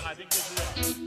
I think this is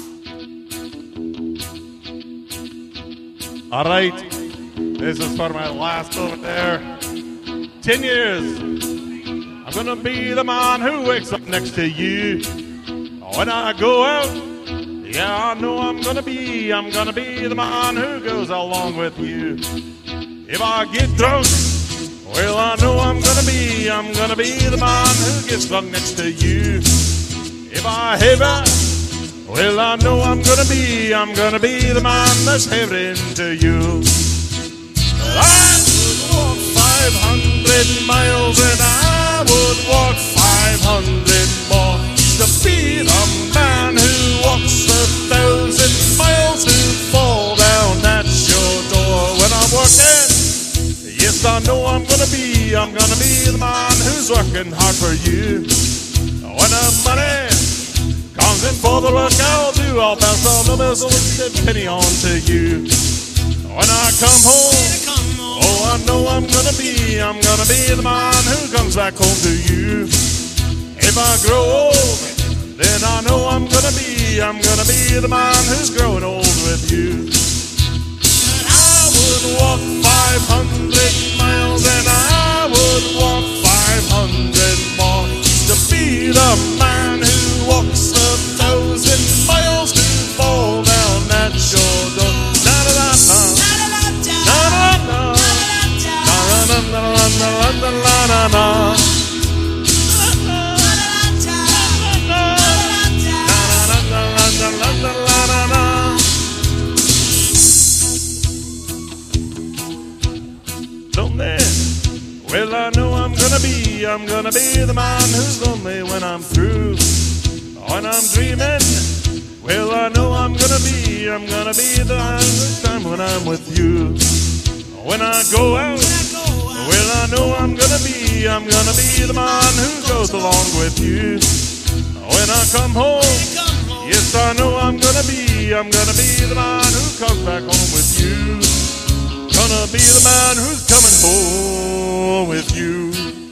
it. All right. This is for my last over there. 10 years. I'm going to be the man who wakes up next to you. When I go out, yeah, I know I'm going to be the man who goes along with you. If I get drunk, well, I know I'm going to be the man who gets drunk next to you. If I heaven, well, I know I'm going to be the man that's heaven to you. But I would walk 500 miles and I would walk 500 more to be the man who walks 1,000 miles to fall down at your door when I'm working. Yes, I know I'm gonna be the man who's working hard for you. When the money comes in for the work I'll do, I'll pass all the bills and penny on to you. When I come home, oh, I know I'm gonna be the man who comes back home to you. If I grow old, then I know I'm gonna be the man who's growing old with you. I would walk 500 miles and I would walk 500 more to be the man who walks 1,000 miles to fall down at your door. Na na na na na na na na na na. Lonely. Well, I know I'm gonna be the man who's lonely when I'm through. When I'm dreaming, well, I know I'm gonna be the time when I'm with you. When I go out, well, I know I'm gonna be the man who goes along with you. When I come home, yes, I know I'm gonna be the man who comes back home with you. Gonna be the man who's coming home with you.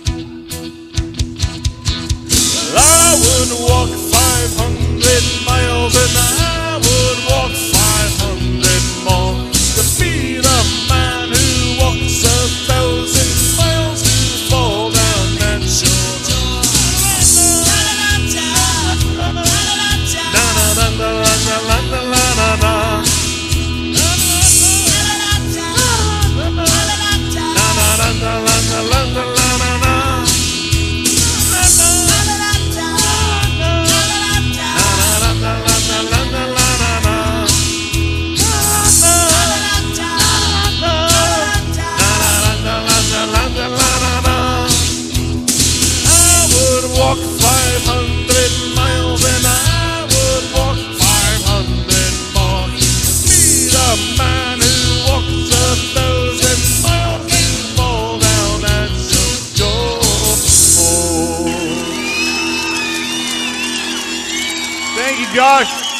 I would walk 500 miles and I would walk 500 more to be the man who walks 1,000 miles to fall down that shore. Walk 500 miles and I would walk 500 more to be the man who walks 1,000 miles to fall down at your door. Thank you, Josh.